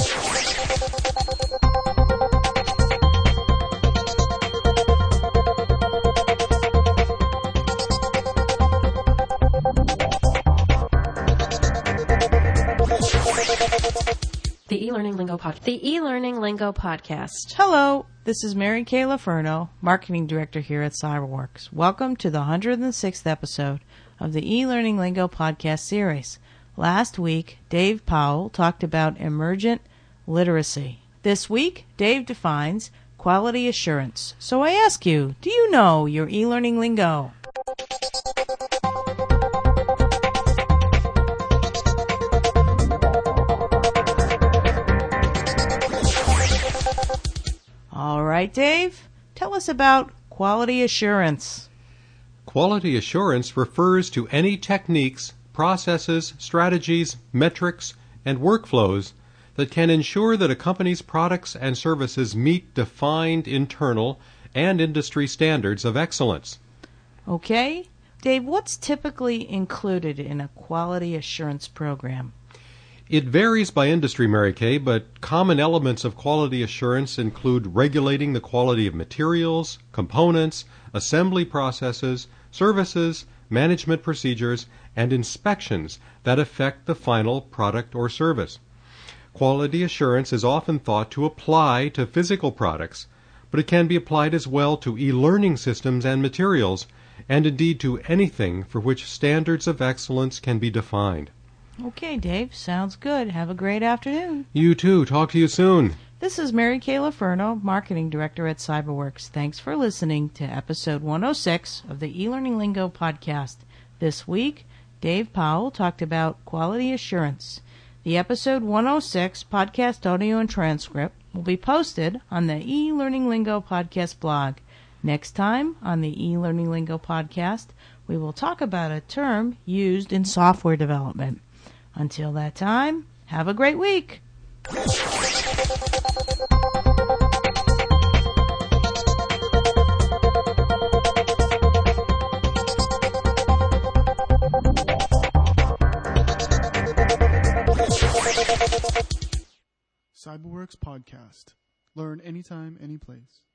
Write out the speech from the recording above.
The E-Learning Lingo Podcast. Hello, this is Mary Kay Laferno, Marketing Director here at Cyberworks. Welcome to the 106th episode of the E-Learning Lingo Podcast series. Last week, Dave Powell talked about emergent literacy. This week, Dave defines quality assurance. So I ask you, do you know your e-learning lingo? All right, Dave, tell us about quality assurance. Quality assurance refers to any techniques, processes, strategies, metrics, and workflows that can ensure that a company's products and services meet defined internal and industry standards of excellence. Okay. Dave, what's typically included in a quality assurance program? It varies by industry, Mary Kay, but common elements of quality assurance include regulating the quality of materials, components, assembly processes, services, management procedures, and inspections that affect the final product or service. Quality assurance is often thought to apply to physical products, but it can be applied as well to e-learning systems and materials, and indeed to anything for which standards of excellence can be defined. Okay, Dave, sounds good. Have a great afternoon. You too. Talk to you soon. This is Mary Kay Laferno, Marketing Director at Cyberworks. Thanks for listening to episode 106 of the E-Learning Lingo Podcast. This week, Dave Powell talked about quality assurance. The episode 106 podcast audio and transcript will be posted on the E-Learning Lingo Podcast blog. Next time on the E-Learning Lingo Podcast, we will talk about a term used in software development. Until that time, have a great week. Cyberworks Podcast. Learn anytime, any place.